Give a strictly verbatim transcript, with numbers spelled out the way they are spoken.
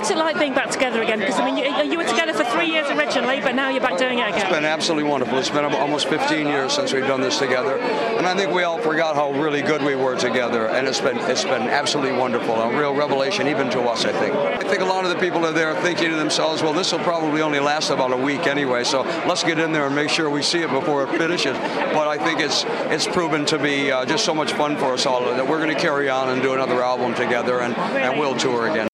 What's it like being back together again? Because I mean, you, you were together for three years originally, but now you're back doing it again. It's been absolutely wonderful. It's been almost fifteen years since we've done this together, and I think we all forgot how really good we were together, and it's been it's been absolutely wonderful. A real revelation even to us, I think. I think a lot of the people are there thinking to themselves, well, this will probably only last about a week anyway, so let's get in there and make sure we see it before it finishes. But I think it's it's proven to be uh, just so much fun for us all that we're going to carry on and do another album together, and, and we'll tour again.